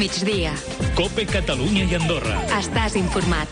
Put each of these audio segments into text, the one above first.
migdia. COPE Catalunya i Andorra. Estàs informat.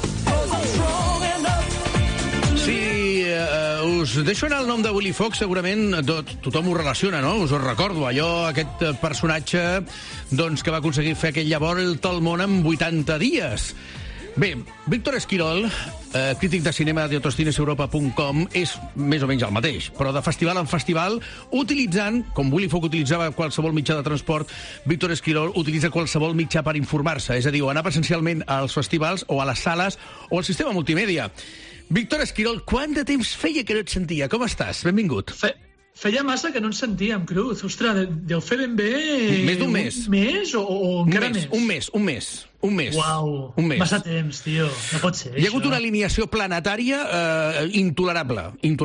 Si us deixo anar el nom de Willy Fox, segurament tothom ho relaciona, no? Us ho recordo, aquest personatge que va aconseguir fer aquell volta al món en 80 dies. Bé, Víctor Esquirol, crític de cinema de autocineseuropa.com, és més o menys el mateix, però de festival en festival, utilitzant, com Willy Fox utilitzava qualsevol mitjà de transport, Víctor Esquirol utilitza qualsevol mitjà per informar-se, és a dir, o anar presencialment als festivals, o a les sales, o al sistema multimèdia. Víctor Esquirol, quant de temps feia que no et sentia? Com estàs? Benvingut. Feia massa que no ens sentíem, Cruz. Ostres, deu fer ben bé... Més d'un mes. Un mes o encara més? Un mes. Uau, massa temps, tio. No pot ser, Hi ha hagut una alineació planetària intolerable.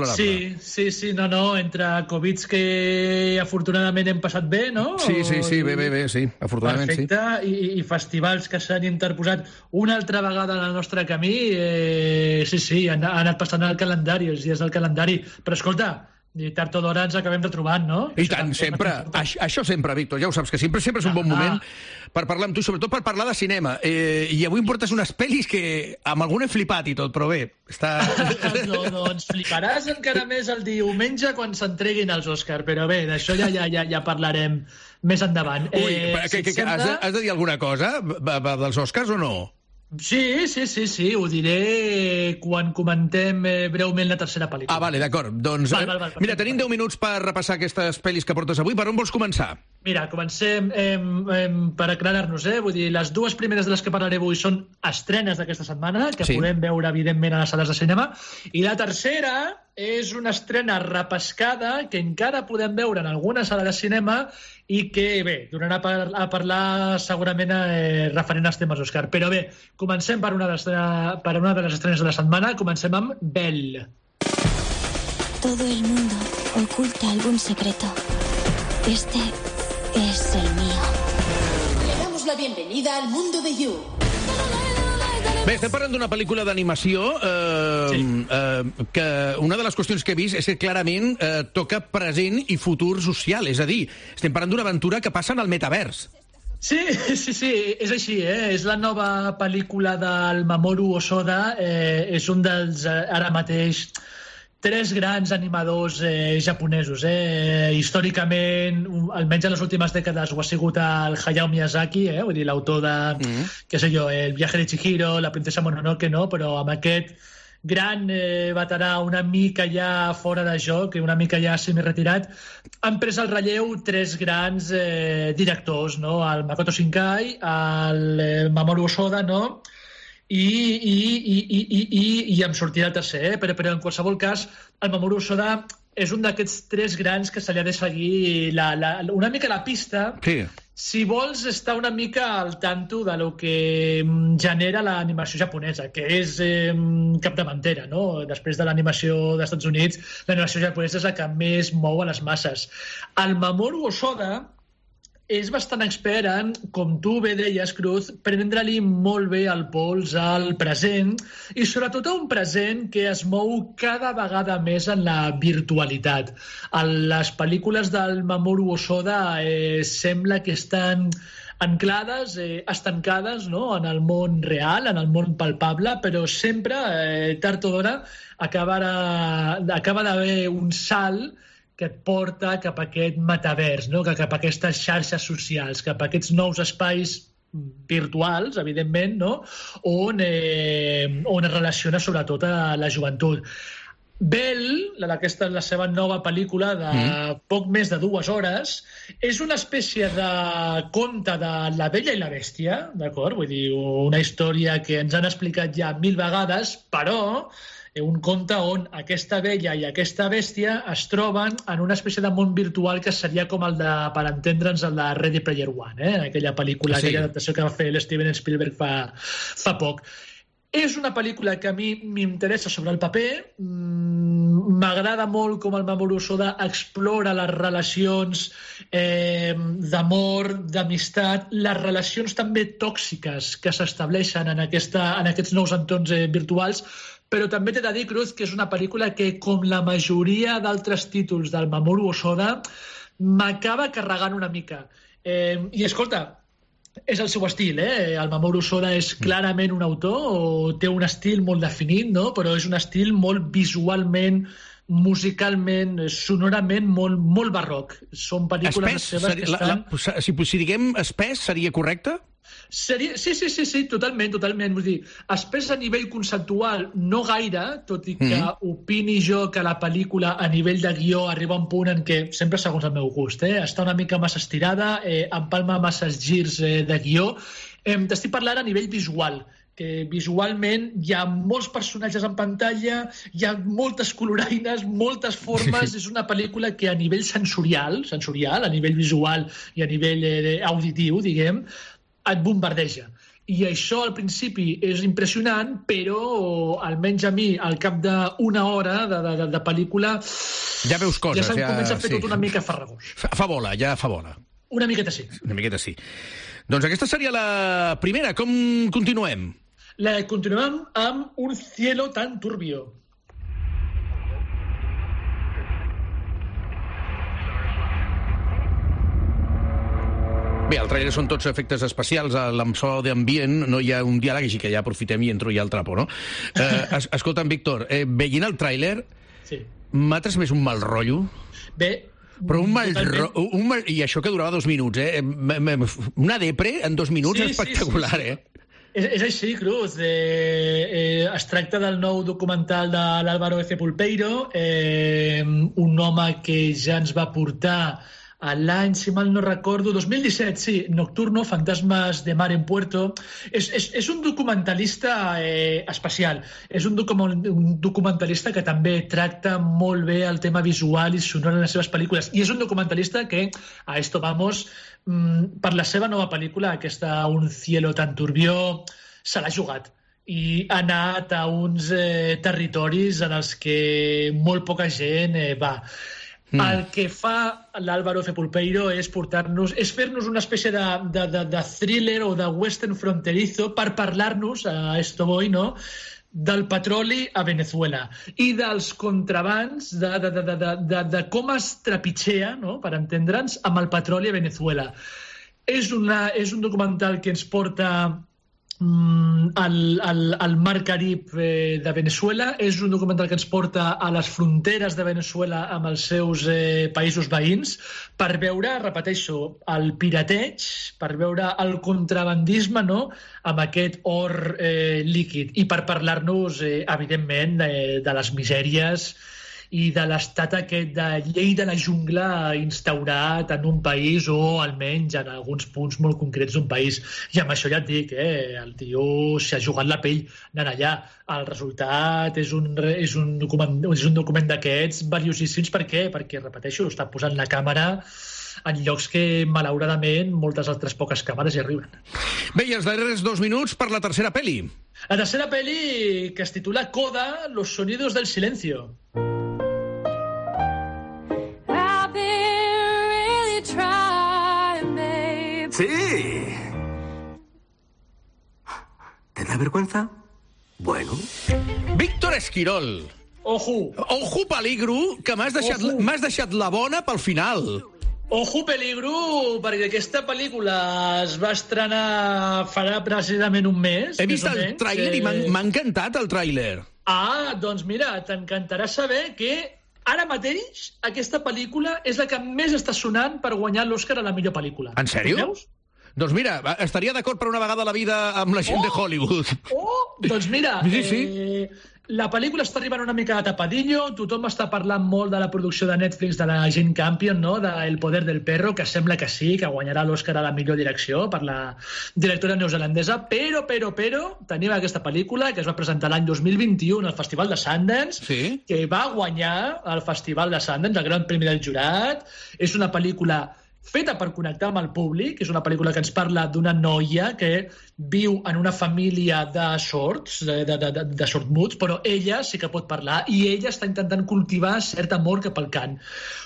Sí, no, entre Covids que afortunadament hem passat bé, no? Sí, bé, sí, afortunadament sí. Perfecte, i festivals que s'han interposat una altra vegada en el nostre camí, sí, han anat passant al calendari, els dies del calendari. Però escolta, i tard o d'hora ens acabem retrobant, no? I tant, sempre. Això sempre, Víctor, ja ho saps, que sempre és un bon moment per parlar amb tu, sobretot per parlar de cinema. I avui em portes unes pel·lis que amb algun he flipat i tot, però bé, està... Doncs fliparàs encara més el diumenge quan s'entreguin els Òscar, però bé, d'això ja parlarem més endavant. Ui, has de dir alguna cosa dels Òscars o no? Sí, ho diré quan comentem breument la tercera pel·lícula. Vale, d'acord. Doncs, mira, tenim 10 minuts per repassar aquestes pel·lis que portes avui. Per on vols començar? Mira, comencem per aclarar-nos, Vull dir, les dues primeres de les que parlaré avui són estrenes d'aquesta setmana, que podem veure, evidentment, a les sales de cinema, i la tercera és una estrena repescada que encara podem veure en alguna sala de cinema i que, bé, donarà a parlar segurament referent als temes Òscar. Però bé, comencem per una de les estrenes de la setmana. Comencem amb Belle. Todo el mundo oculta algún secreto. Este es el mío. Le damos la bienvenida al mundo de You. Bé, estem parlant d'una pel·lícula d'animació que una de les qüestions que he vist és que clarament toca present i futur social, és a dir, estem parlant d'una aventura que passa en el metavers. Sí, és així, És la nova pel·lícula del Mamoru Hosoda, és un dels, ara mateix, 3 grans animadors japonesos. Històricament, almenys en les últimes dècades, ho ha sigut el Hayao Miyazaki, vull dir, l'autor de, què sé jo, El viaje de Chihiro, La princesa Mononoke, no? Però amb aquest gran veterà una mica ja fora de joc, una mica ja semi-retirat, han pres el relleu 3 grans directors, no? El Makoto Shinkai, el Mamoru Hosoda, no? I em sortirà el tercer, però en qualsevol cas el Mamoru Hosoda és un d'aquests 3 grans que se li ha de seguir una mica la pista, si vols estar una mica al tanto de lo que genera l'animació japonesa, que és capdavantera, no? Després de l'animació dels Estats Units, l'animació japonesa és la que més mou a les masses. El Mamoru Hosoda és bastant expert en, com tu bé deies, Cruz, prendre-li molt bé el pols al present i sobretot a un present que es mou cada vegada més en la virtualitat. Les pel·lícules del Mamoru Hosoda sembla que estan anclades, estancades, no? En el món real, en el món palpable, però sempre, tard o d'hora, acaba d'haver un salt que et porta cap a aquest metavers, no? Cap a aquestes xarxes socials, cap a aquests nous espais virtuals, evidentment, no? On es relaciona sobretot a la joventut. Belle, aquesta és la seva nova pel·lícula de poc més de 2 hores, és una espècie de conte de La Bella i la Bèstia, d'acord? Vull dir, una història que ens han explicat ja 1000 vegades, però un conte on aquesta bella i aquesta bèstia es troben en una espècie de món virtual que seria com el de, per entendre'ns, el de Ready Player One, aquella pel·lícula, aquella adaptació que va fer l'Steven Spielberg fa poc. És una pel·lícula que a mi m'interessa sobre el paper, m'agrada molt com el Mamoru Hosoda explora les relacions d'amor, d'amistat, les relacions també tòxiques que s'estableixen en aquests nous entorns virtuals, però també t'he de dir, Cruz, que és una pel·lícula que, com la majoria d'altres títols del Mamoru Hosoda, m'acaba carregant una mica. I escolta, És el seu estil, El Mamoru Soda és clarament un autor, té un estil molt definit, no? Però és un estil molt visualment, musicalment, sonorament molt barroc. Són pel·lícules seves que estan... Si diguem espès, seria correcte? Sí, totalment. Vull dir, espès a nivell conceptual no gaire, tot i que opini jo que la pel·lícula a nivell de guió arriba a un punt en què, sempre segons el meu gust, està una mica massa estirada, empalma masses girs de guió. T'estic parlant a nivell visual, que visualment hi ha molts personatges en pantalla, hi ha moltes coloraines, moltes formes, és una pel·lícula que a nivell sensorial, a nivell visual i a nivell auditiu, diguem, et bombardeja. I això al principi és impressionant, però almenys a mi, al cap d'una hora de pel·lícula, ja veus coses, ja se'm comença a fer tot una mica farragós. Fa bola. Una miqueta sí. Doncs aquesta seria la primera. Com continuem? Continuem amb Un cielo tan turbio. Bé, el trailer són tots efectes especials, amb so d'ambient, no hi ha un diàleg, així que ja aprofitem i entro ja al trapo, no? Escolta'm, Víctor, veient el trailer, m'ha transmès un mal rotllo? Bé, però un mal rotllo... I això que durava 2 minuts, una depre en 2 minuts espectacular, És així, Cruz. Es tracta del nou documental de l'Álvaro F. Pulpeiro, un home que ja ens va portar a l'any, si mal no recordo, 2017, sí, Nocturno, Fantasmas de Mar en Puerto. És un documentalista especial. És un documentalista que també tracta molt bé el tema visual i sonor en les seves pel·lícules. I és un documentalista que, a esto vamos, per la seva nova pel·lícula, aquesta Un cielo tan turbio, se l'ha jugat. I ha anat a uns territoris en els que molt poca gent va. El que fa l'Álvaro F. Pulpeiro és fer-nos una espècie de thriller o de western fronterizo per parlar-nos, a esto voy, no?, del petroli a Venezuela i dels contrabands, de com es trepitgea, no?, per entendre'ns, amb el petroli a Venezuela. És un documental que ens porta al Mar Carib de Venezuela. És un documental que ens porta a les fronteres de Venezuela amb els seus països veïns per veure, repeteixo, el pirateig, per veure el contrabandisme, no?, amb aquest or líquid, i per parlar-nos, evidentment, de les misèries i de l'estat aquest de llei de la jungla instaurat en un país, o almenys en alguns punts molt concrets d'un país. I amb això ja et dic, el tio s'ha jugat la pell anant allà. El resultat és un document d'aquests valiosíssims. Per què? Perquè, repeteixo, està posant la càmera en llocs que, malauradament, moltes altres poques càmeres hi arriben. Bé, i els darrers 2 minuts per la tercera pel·li. La tercera pel·li, que es titula Coda, los sonidos del silencio. ¡Sí! ¿Te da vergüenza? Bueno. Víctor Esquirol. Ojo peligro, que m'has deixat la bona pel final. Ojo peligro, perquè aquesta pel·lícula es va estrenar farà precisament un mes. He vist el tràiler i m'ha encantat el tràiler. Doncs mira, t'encantarà saber que ara mateix aquesta pel·lícula és la que més està sonant per guanyar l'Oscar a la millor pel·lícula. En sèrio? Doncs mira, estaria d'acord per una vegada a la vida amb la gent de Hollywood. Doncs mira, sí. La pel·lícula està arribant una mica de tapadillo, tothom està parlant molt de la producció de Netflix de la Jane Campion, no?, de El poder del perro, que sembla que sí, que guanyarà l'Oscar a la millor direcció per la directora neozelandesa, però tenim aquesta pel·lícula que es va presentar l'any 2021 al Festival de Sundance, que va guanyar el Festival de Sundance, el Gran Premi del Jurat. És una pel·lícula feta per connectar amb el públic, és una pel·lícula que ens parla d'una noia que viu en una família de sords, de sordmuts, però ella sí que pot parlar i ella està intentant cultivar cert amor cap al cant.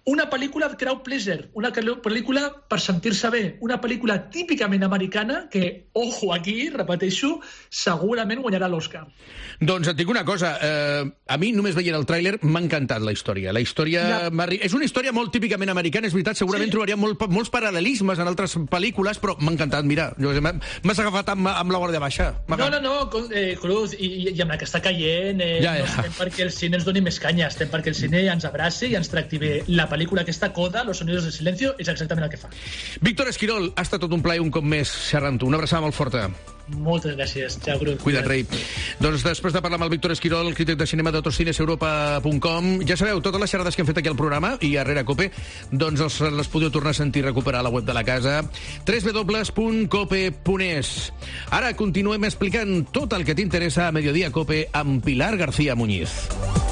una pel·lícula de crowd pleaser, una pel·lícula per sentir-se bé, una pel·lícula típicament americana que, ojo aquí, repeteixo, segurament guanyarà l'Oscar. Doncs et dic una cosa, a mi només veient el tràiler m'ha encantat la història. La història és una història molt típicament americana, és veritat, segurament trobaríem molts paral·lelismes en altres pel·lícules, però m'ha encantat, mira, m'has agafat amb la guàrdia baixa. No, Cruz, i amb la que està caient, no estem perquè el cine ens doni més canya, estem perquè el cine ens abraci i ens tracti bé. La pel·lícula aquesta, Coda, Los sonidos del silencio, és exactament el que fa. Víctor Esquirol, ha estat tot un plaer un cop més xerrant tu. Una abraçada molt forta. Moltes gràcies. Ciao, Cruz. Cuida't, rei. Doncs després de parlar amb el Víctor Esquirol, crític de cinema d'Autocineseuropa.com, ja sabeu, totes les xerrades que hem fet aquí al programa i a Rere Cope, doncs les podeu tornar a sentir i recuperar a la web de la casa, www.cope.es. Ara continuem explicant tot el que t'interessa a Mediodía Cope amb Pilar García Muñiz.